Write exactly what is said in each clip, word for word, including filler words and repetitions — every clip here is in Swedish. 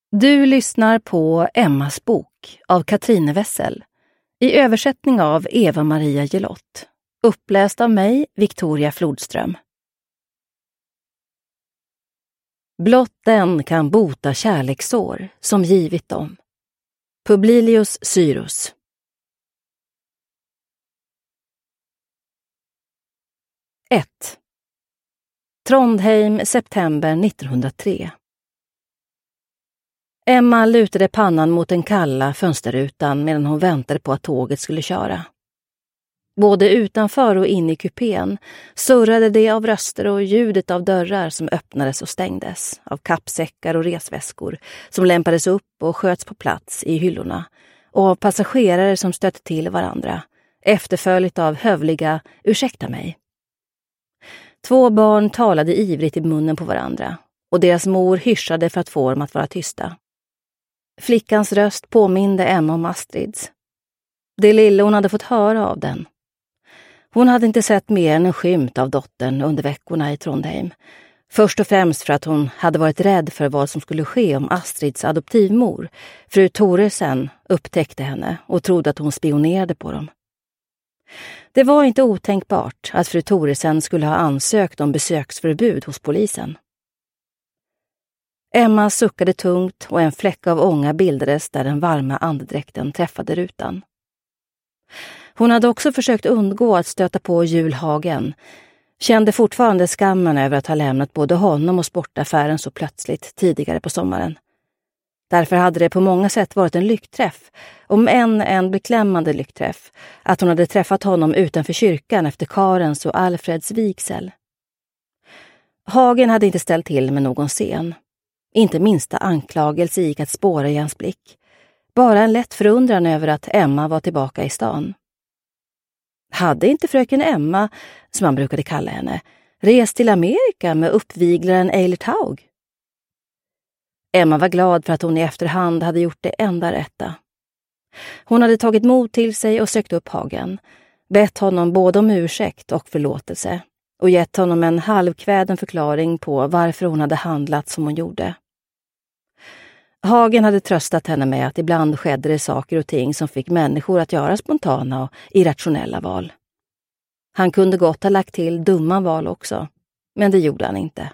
Du lyssnar på Emmas bok av Katrine Wessel i översättning av Eva-Maria Gelott, uppläst av mig, Victoria Flodström. Blott den kan bota kärlekssår som givit dem. Publilius Syrus. ett. Trondheim, september nittonhundratre. Emma lutade pannan mot den kalla fönsterrutan medan hon väntade på att tåget skulle köra. Både utanför och in i kupén surrade det av röster och ljudet av dörrar som öppnades och stängdes, av kappsäckar och resväskor som lämpades upp och sköts på plats i hyllorna, och av passagerare som stötte till varandra, efterföljt av hövliga "ursäkta mig". Två barn talade ivrigt i munnen på varandra, och deras mor hyschade för att få dem att vara tysta. Flickans röst påminde Emma om Astrids. Det lilla hon hade fått höra av den. Hon hade inte sett mer än en skymt av dottern under veckorna i Trondheim. Först och främst för att hon hade varit rädd för vad som skulle ske om Astrids adoptivmor, fru Thoresen, upptäckte henne och trodde att hon spionerade på dem. Det var inte otänkbart att fru Thoresen skulle ha ansökt om besöksförbud hos polisen. Emma suckade tungt och en fläck av ånga bildades där den varma andedräkten träffade rutan. Hon hade också försökt undgå att stöta på Julhagen, kände fortfarande skammen över att ha lämnat både honom och sportaffären så plötsligt tidigare på sommaren. Därför hade det på många sätt varit en lyckträff, om än en beklämmande lyckträff, att hon hade träffat honom utanför kyrkan efter Karens och Alfreds vigsel. Hagen hade inte ställt till med någon scen. Inte minsta anklagelse gick att spåra i hans blick. Bara en lätt förundran över att Emma var tillbaka i stan. Hade inte fröken Emma, som man brukade kalla henne, rest till Amerika med uppviglaren Eilert Haug? Emma var glad för att hon i efterhand hade gjort det enda rätta. Hon hade tagit mod till sig och sökt upp Hagen, bett honom både om ursäkt och förlåtelse och gett honom en halvkväden förklaring på varför hon hade handlat som hon gjorde. Hagen hade tröstat henne med att ibland skedde det saker och ting som fick människor att göra spontana och irrationella val. Han kunde gott ha lagt till dumma val också, men det gjorde han inte.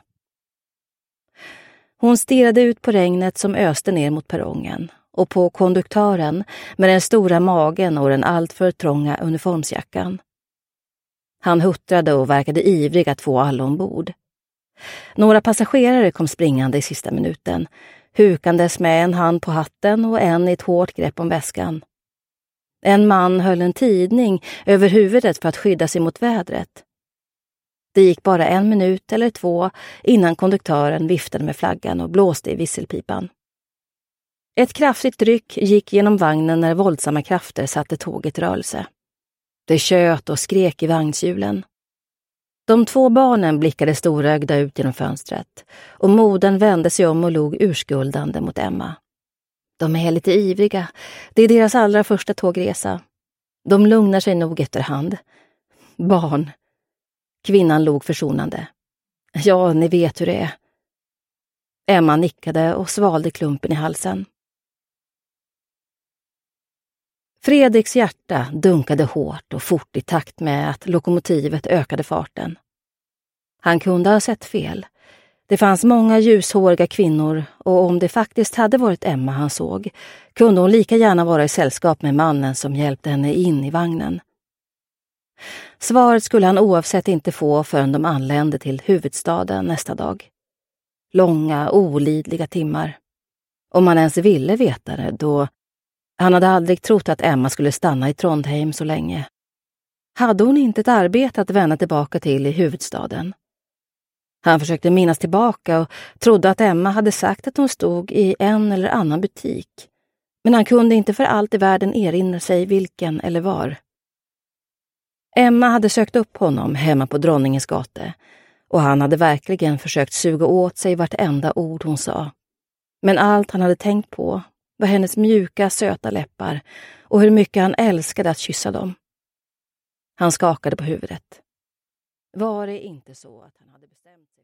Hon stirrade ut på regnet som öste ner mot perrongen och på konduktören med den stora magen och den alltför trånga uniformsjackan. Han huttrade och verkade ivrig att få alla ombord. Några passagerare kom springande i sista minuten, hukandes med en hand på hatten och en i ett hårt grepp om väskan. En man höll en tidning över huvudet för att skydda sig mot vädret. Det gick bara en minut eller två innan konduktören viftade med flaggan och blåste i visselpipan. Ett kraftigt ryck gick genom vagnen när våldsamma krafter satte tåget i rörelse. Det tjöt och skrek i vagnshjulen. De två barnen blickade storögda ut genom fönstret och modern vände sig om och log urskuldande mot Emma. De är lite ivriga. Det är deras allra första tågresa. De lugnar sig nog efterhand. Barn. Kvinnan log försonande. Ja, ni vet hur det är. Emma nickade och svalde klumpen i halsen. Fredriks hjärta dunkade hårt och fort i takt med att lokomotivet ökade farten. Han kunde ha sett fel. Det fanns många ljushåriga kvinnor och om det faktiskt hade varit Emma han såg kunde hon lika gärna vara i sällskap med mannen som hjälpte henne in i vagnen. Svaret skulle han oavsett inte få förrän de anlände till huvudstaden nästa dag. Långa, olidliga timmar. Om han ens ville veta det då... Han hade aldrig trott att Emma skulle stanna i Trondheim så länge. Hade hon inte ett arbete att vända tillbaka till i huvudstaden? Han försökte minnas tillbaka och trodde att Emma hade sagt att hon stod i en eller annan butik. Men han kunde inte för allt i världen erinra sig vilken eller var. Emma hade sökt upp honom hemma på Dronningens gata och han hade verkligen försökt suga åt sig vartenda ord hon sa. Men allt han hade tänkt på var hennes mjuka, söta läppar och hur mycket han älskade att kyssa dem. Han skakade på huvudet. Var det inte så att han hade bestämt sig?